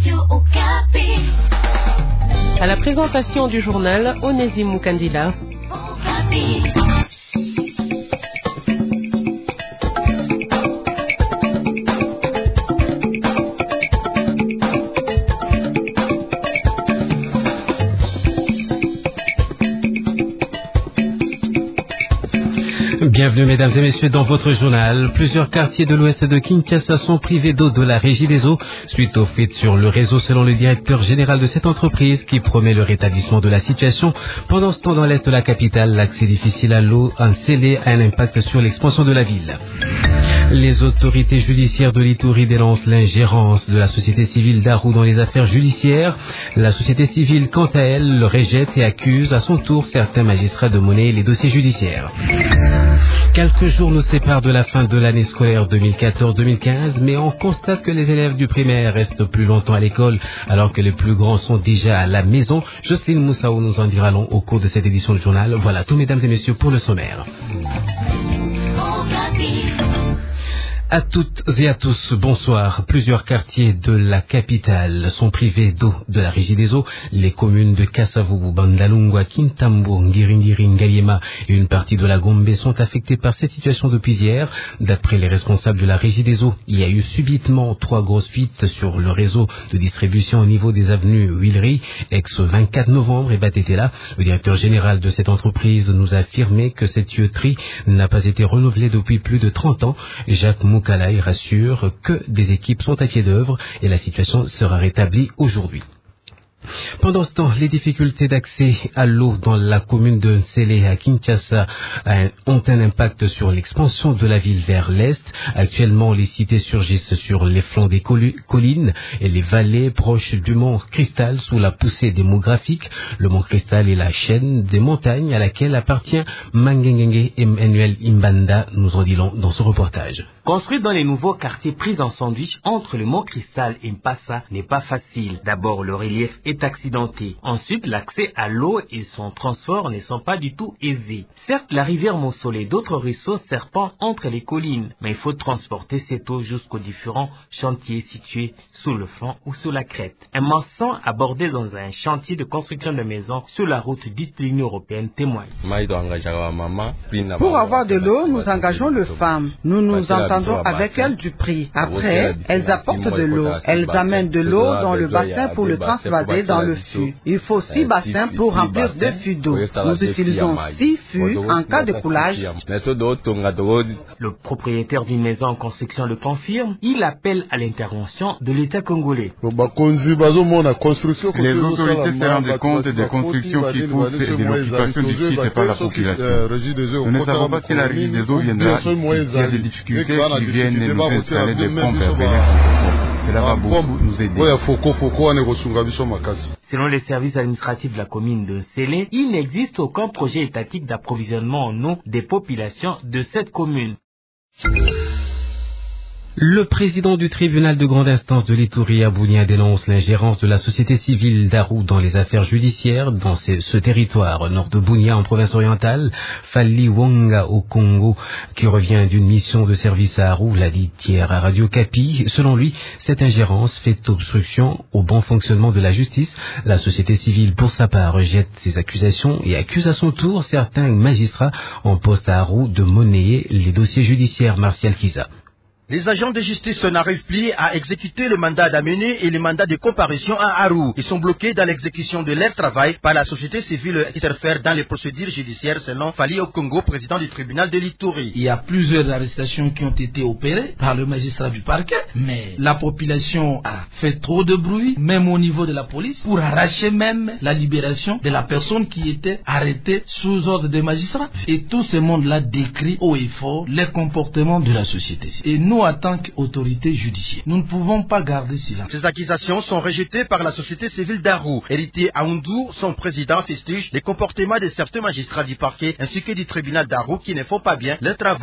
Radio Okapi. À la présentation du journal, Onésime Kandila. Okapi. Bienvenue mesdames et messieurs dans votre journal. Plusieurs quartiers de l'ouest de Kinshasa sont privés d'eau de la Régie des eaux suite aux fuites sur le réseau selon le directeur général de cette entreprise qui promet le rétablissement de la situation. Pendant ce temps dans l'est de la capitale, l'accès difficile à l'eau en scellé a un impact sur l'expansion de la ville. Les autorités judiciaires de l'Ituri dénoncent l'ingérence de la société civile d'Arou dans les affaires judiciaires. La société civile, quant à elle, le rejette et accuse à son tour certains magistrats de monnaie les dossiers judiciaires. Quelques jours nous séparent de la fin de l'année scolaire 2014-2015, mais on constate que les élèves du primaire restent plus longtemps à l'école alors que les plus grands sont déjà à la maison. Jocelyne Moussaou nous en dira long au cours de cette édition du journal. Voilà tout mesdames et messieurs pour le sommaire. À toutes et à tous, bonsoir. Plusieurs quartiers de la capitale sont privés d'eau de la Régie des eaux. Les communes de Kasavubu, Bandalungwa, Kintambo, Ngiringiri, Ngaliema et une partie de la Gombe sont affectées par cette situation depuis hier. D'après les responsables de la Régie des eaux, il y a eu subitement 3 grosses fuites sur le réseau de distribution au niveau des avenues Huilery, ex-24 novembre et Batetela. Le directeur général de cette entreprise nous a affirmé que cette tuyauterie n'a pas été renouvelée depuis plus de 30 ans. Jacques Moukalaï rassure que des équipes sont à pied d'œuvre et la situation sera rétablie aujourd'hui. Pendant ce temps, les difficultés d'accès à l'eau dans la commune de Nsele à Kinshasa ont un impact sur l'expansion de la ville vers l'est. Actuellement, les cités surgissent sur les flancs des collines et les vallées proches du mont Cristal sous la poussée démographique. Le mont Cristal est la chaîne des montagnes à laquelle appartient Mangengenge Emmanuel Imbanda, nous en disons dans ce reportage. Construire dans les nouveaux quartiers pris en sandwich entre le mont Cristal et Mpassa n'est pas facile. D'abord, le relief est accidenté. Ensuite, l'accès à l'eau et son transport ne sont pas du tout aisés. Certes, la rivière Mossol et d'autres ruisseaux serpentent entre les collines, mais il faut transporter cette eau jusqu'aux différents chantiers situés sous le flanc ou sous la crête. Un maçon abordé dans un chantier de construction de maisons sur la route dite l'Union européenne témoigne. Pour avoir de l'eau, nous engageons les femmes. Nous nous entendons avec elles du prix. Après, elles apportent de l'eau. Elles amènent de l'eau dans le bassin pour le transvaser dans le fût. Il faut 6 bassins pour remplir 2 fûts d'eau. Nous utilisons 6 fûts en cas de coulage. Le propriétaire d'une maison en construction le confirme. Il appelle à l'intervention de l'État congolais. Les autorités se rendent compte des constructions qui poussent et de l'occupation du site par la population. Nous ne savons pas si la Régie des eaux viendra s'il y a des difficultés qui viennent nous installer des pompes cela va beaucoup nous aider. Selon les services administratifs de la commune de Nsele, il n'existe aucun projet étatique d'approvisionnement en eau des populations de cette commune. Le président du tribunal de grande instance de l'Ituri, Abounia, dénonce l'ingérence de la société civile d'Arou dans les affaires judiciaires dans ce territoire nord de Bunia en province orientale. Fali Wonga au Congo, qui revient d'une mission de service à Arou, l'a dit hier à Radio Kapi. Selon lui, cette ingérence fait obstruction au bon fonctionnement de la justice. La société civile, pour sa part, rejette ces accusations et accuse à son tour certains magistrats en poste à Arou de monnayer les dossiers judiciaires. Martial Kiza. Les agents de justice n'arrivent plus à exécuter le mandat d'amener et le mandat de comparution à Arou. Ils sont bloqués dans l'exécution de leur travail par la société civile qui interfère dans les procédures judiciaires selon Fali Okongo, président du tribunal de l'Ituri. Il y a plusieurs arrestations qui ont été opérées par le magistrat du parquet, mais la population a fait trop de bruit, même au niveau de la police, pour arracher même la libération de la personne qui était arrêtée sous ordre des magistrats. Et tout ce monde-là décrit haut et fort les comportements de la société. Et nous, en tant qu'autorité judiciaire, nous ne pouvons pas garder silence. Ces accusations sont rejetées par la société civile d'Arou. Héritier Aoundou, son président, fustige les comportements de certains magistrats du parquet ainsi que du tribunal d'Arou qui ne font pas bien leur travail. Cette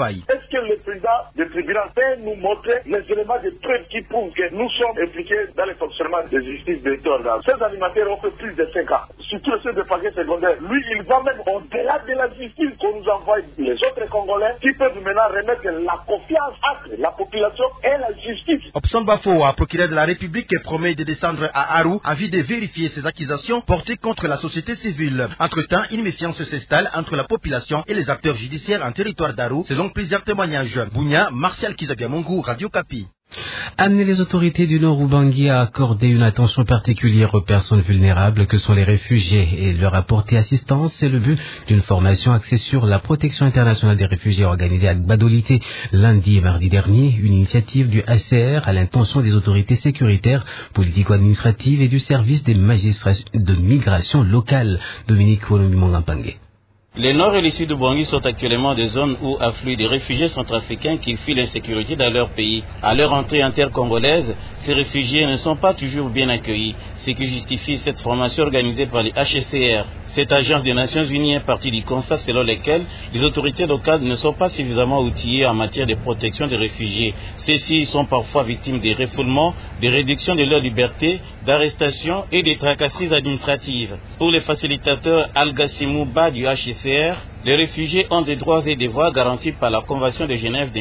que le président du tribunal peut nous montrer les éléments de preuve qui prouvent que nous sommes impliqués dans le fonctionnement de justice de l'État. Ces animateurs ont fait plus de 5 ans, surtout ceux de parquet secondaire. Lui, il va même au-delà de la justice qu'on nous envoie les autres Congolais qui peuvent maintenant remettre la confiance entre la population et la justice. Opson Bafoa, procureur de la République, promet de descendre à Aru en vue de vérifier ces accusations portées contre la société civile. Entre-temps, une méfiance s'installe entre la population et les acteurs judiciaires en territoire d'Aru, selon plusieurs témoignages. Bounia, Martial Kizabiamungu, Radio Kapi. Amener les autorités du Nord Ubangi à accorder une attention particulière aux personnes vulnérables que sont les réfugiés et leur apporter assistance, c'est le but d'une formation axée sur la protection internationale des réfugiés organisée à Gbadolité lundi et mardi dernier, une initiative du HCR à l'intention des autorités sécuritaires, politico-administratives et du service des magistrats de migration locale. Dominique Wolombi-Mongampangé. Les nord et le sud de Bangui sont actuellement des zones où affluent des réfugiés centrafricains qui fuient l'insécurité dans leur pays. À leur entrée en terre congolaise, ces réfugiés ne sont pas toujours bien accueillis, ce qui justifie cette formation organisée par les HCR. Cette agence des Nations Unies est partie du constat selon lequel les autorités locales ne sont pas suffisamment outillées en matière de protection des réfugiés. Ceux-ci sont parfois victimes des refoulements, des réductions de leur liberté, d'arrestations et des tracasseries administratives. Pour les facilitateurs Al-Gassimou Ba du HCR, les réfugiés ont des droits et devoirs garantis par la Convention de Genève de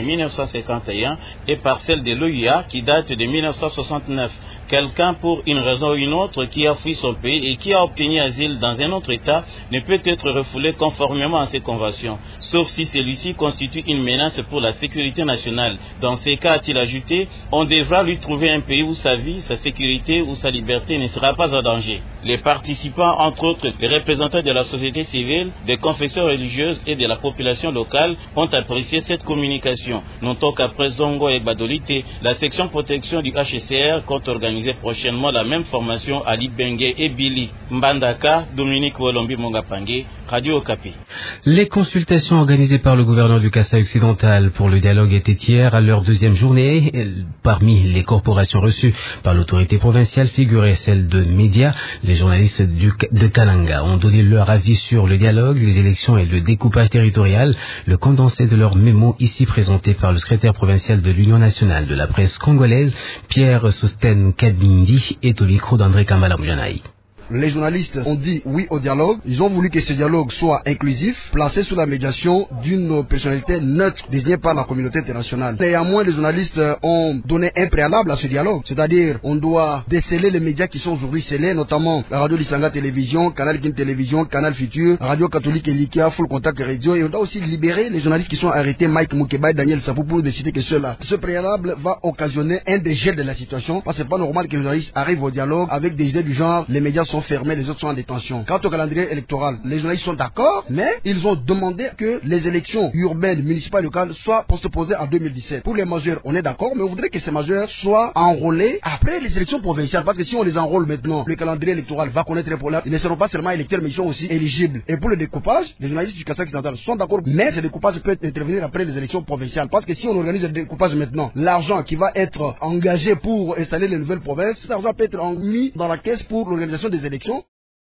1951 et par celle de l'OUA qui date de 1969. Quelqu'un, pour une raison ou une autre, qui a fui son pays et qui a obtenu asile dans un autre État ne peut être refoulé conformément à ces conventions, sauf si celui-ci constitue une menace pour la sécurité nationale. Dans ces cas, a-t-il ajouté, on devra lui trouver un pays où sa vie, sa sécurité ou sa liberté ne sera pas en danger. Les participants, entre autres les représentants de la société civile, des confessions religieuses et de la population locale, ont apprécié cette communication. Notons qu'après Zongo et Badolité, la section protection du HCR compte organiser prochainement la même formation à Libengue et Bili. Mbandaka, Dominique Wolombi Mongapangue, Radio Okapi. Les consultations organisées par le gouverneur du Kasaï occidental pour le dialogue étaient hier à leur deuxième journée. Parmi les corporations reçues par l'autorité provinciale figuraient celles de médias. Les journalistes de Kananga ont donné leur avis sur le dialogue, les élections et le découpage territorial. Le condensé de leur mémo ici présenté par le secrétaire provincial de l'Union nationale de la presse congolaise, Pierre Sosten Kabindi, est au micro d'André Kamala Mjanaï. Les journalistes ont dit oui au dialogue. Ils ont voulu que ce dialogue soit inclusif, placé sous la médiation d'une personnalité neutre désignée par la communauté internationale. Néanmoins, les journalistes ont donné un préalable à ce dialogue. C'est-à-dire, on doit déceler les médias qui sont aujourd'hui scellés, notamment la radio Lisanga Télévision, Canal Kin Télévision, Canal Futur, Radio Catholique Elikia, Full Contact Radio. Et on doit aussi libérer les journalistes qui sont arrêtés, Mike Moukeba et Daniel Sapou, pour décider que ceux-là. Ce préalable va occasionner un dégel de la situation, parce que c'est pas normal que les journalistes arrivent au dialogue avec des idées du genre, les médias sont fermés, les autres sont en détention. Quant au calendrier électoral, les journalistes sont d'accord, mais ils ont demandé que les élections urbaines, municipales et locales soient postposées en 2017. Pour les majeurs, on est d'accord, mais on voudrait que ces majeurs soient enrôlés après les élections provinciales, parce que si on les enrôle maintenant, le calendrier électoral va connaître un problème. Ils ne seront pas seulement électeurs, mais ils sont aussi éligibles. Et pour le découpage, les journalistes du Kasaï occidental sont d'accord, mais ce découpage peut intervenir après les élections provinciales, parce que si on organise le découpage maintenant, l'argent qui va être engagé pour installer les nouvelles provinces, cet argent peut être mis dans la caisse pour l'organisation des élections.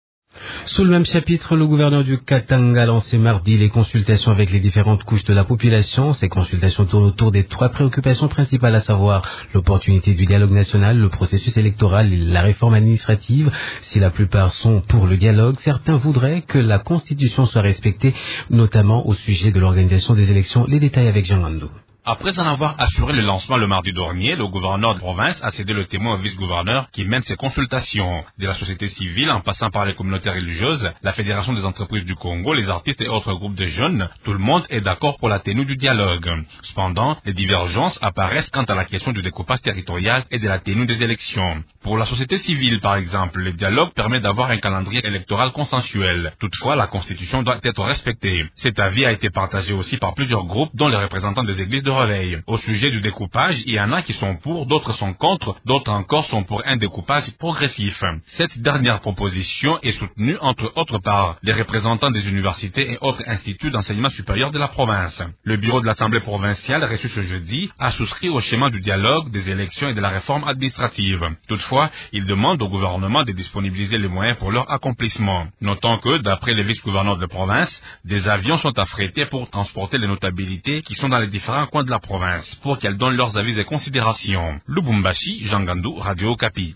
Sous le même chapitre, le gouverneur du Katanga a lancé mardi les consultations avec les différentes couches de la population. Ces consultations tournent autour des 3 préoccupations principales, à savoir l'opportunité du dialogue national, le processus électoral et la réforme administrative. Si la plupart sont pour le dialogue, certains voudraient que la Constitution soit respectée, notamment au sujet de l'organisation des élections. Les détails avec Jean Gandou. Après en avoir assuré le lancement le mardi dernier, le gouverneur de province a cédé le témoin au vice-gouverneur qui mène ses consultations. De la société civile, en passant par les communautés religieuses, la Fédération des entreprises du Congo, les artistes et autres groupes de jeunes, tout le monde est d'accord pour la tenue du dialogue. Cependant, les divergences apparaissent quant à la question du découpage territorial et de la tenue des élections. Pour la société civile, par exemple, le dialogue permet d'avoir un calendrier électoral consensuel. Toutefois, la Constitution doit être respectée. Cet avis a été partagé aussi par plusieurs groupes, dont les représentants des églises de réveil. Au sujet du découpage, il y en a qui sont pour, d'autres sont contre, d'autres encore sont pour un découpage progressif. Cette dernière proposition est soutenue entre autres par les représentants des universités et autres instituts d'enseignement supérieur de la province. Le bureau de l'Assemblée provinciale reçu ce jeudi a souscrit au schéma du dialogue, des élections et de la réforme administrative. Toutefois, il demande au gouvernement de disponibiliser les moyens pour leur accomplissement. Notons que, d'après les vice-gouverneurs de province, des avions sont affrétés pour transporter les notabilités qui sont dans les différents coins de la province, pour qu'elles donnent leurs avis et considérations. Lubumbashi, Jean Gandou, Radio Okapi.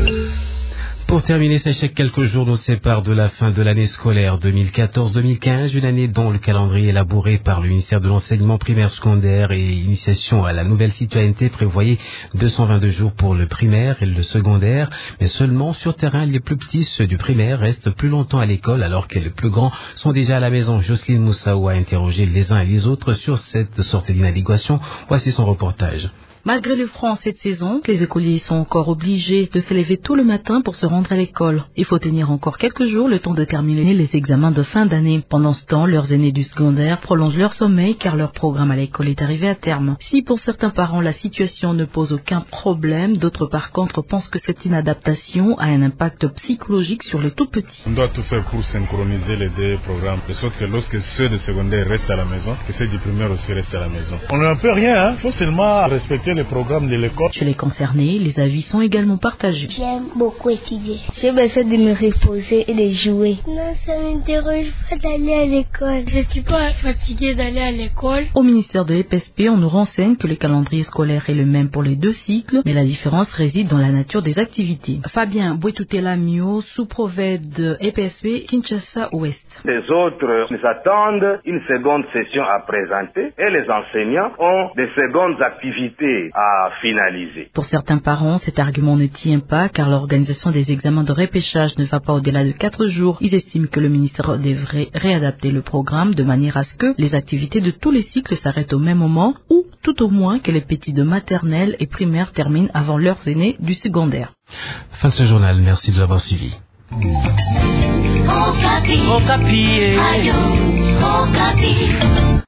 Pour terminer, sachez que quelques jours nous séparent de la fin de l'année scolaire 2014-2015, une année dont le calendrier élaboré par le ministère de l'enseignement primaire, secondaire et initiation à la nouvelle citoyenneté prévoyait 222 jours pour le primaire et le secondaire, mais seulement sur terrain, les plus petits, ceux du primaire, restent plus longtemps à l'école alors que les plus grands sont déjà à la maison. Jocelyne Moussaou a interrogé les uns et les autres sur cette sorte d'inadéquation. Voici son reportage. Malgré le froid en cette saison, les écoliers sont encore obligés de se lever tôt le matin pour se rendre à l'école. Il faut tenir encore quelques jours le temps de terminer les examens de fin d'année. Pendant ce temps, leurs aînés du secondaire prolongent leur sommeil car leur programme à l'école est arrivé à terme. Si pour certains parents la situation ne pose aucun problème, d'autres par contre pensent que cette inadaptation a un impact psychologique sur les tout petits. On doit tout faire pour synchroniser les deux programmes, de sorte que lorsque ceux de secondaire restent à la maison, que ceux du primaire aussi restent à la maison. On ne peut rien, il faut seulement respecter les programmes de l'école. Chez les concernés, les avis sont également partagés. J'aime beaucoup étudier. J'ai besoin de me reposer et de jouer. Non, ça ne m'interroge pas d'aller à l'école. Je ne suis pas fatiguée d'aller à l'école. Au ministère de l'EPSP, on nous renseigne que le calendrier scolaire est le même pour les deux cycles, mais la différence réside dans la nature des activités. Fabien Bouetoutela-Mio, sous-provède de EPSP, Kinshasa Ouest. Les autres nous attendent une seconde session à présenter et les enseignants ont des secondes activités à finaliser. Pour certains parents, cet argument ne tient pas car l'organisation des examens de repêchage ne va pas au-delà de 4 jours. Ils estiment que le ministère devrait réadapter le programme de manière à ce que les activités de tous les cycles s'arrêtent au même moment ou tout au moins que les petits de maternelle et primaire terminent avant leurs aînés du secondaire. Fin de ce journal, merci de l'avoir suivi. Okapi.